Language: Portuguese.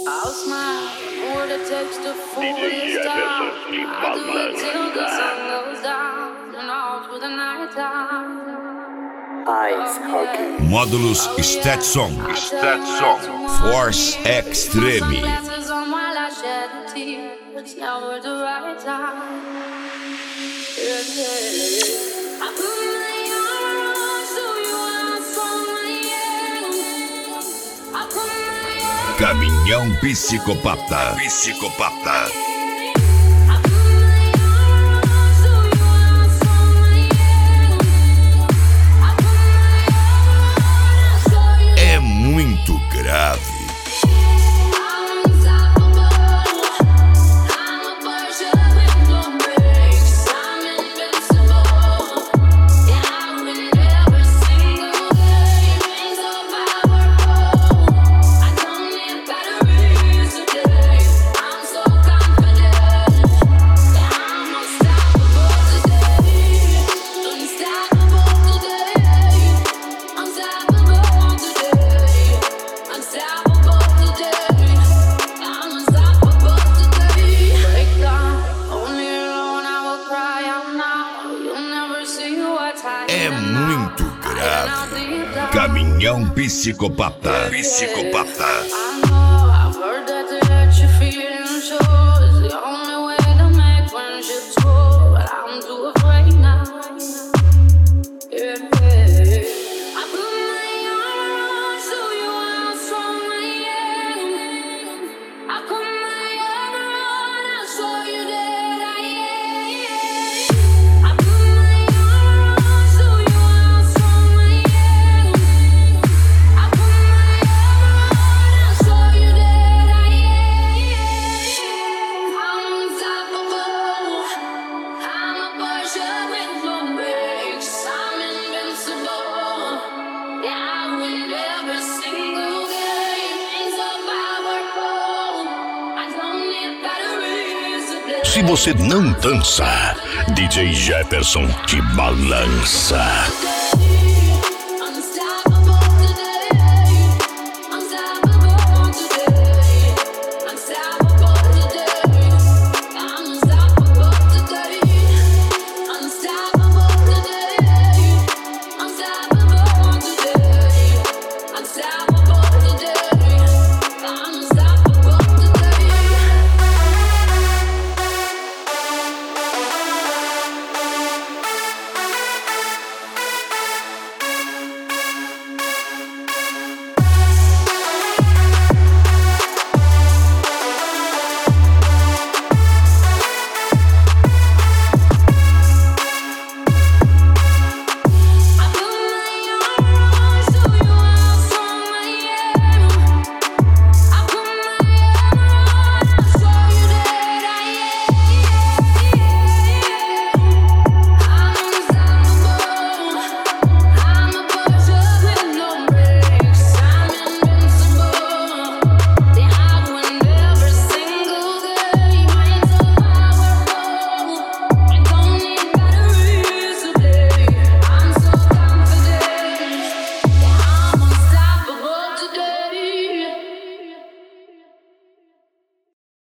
I'll smile, what it takes to fool this town. I'll do it till the sun goes down and all through the night time. Ice Hockey. Módulos Stetson. Force Extreme. It's never the right time. I put my arms so you are from my end. I put my Caminhão Psicopata. É muito grave. É muito grave. Caminhão Psicopata. Se você não dança, DJ Jefferson te balança.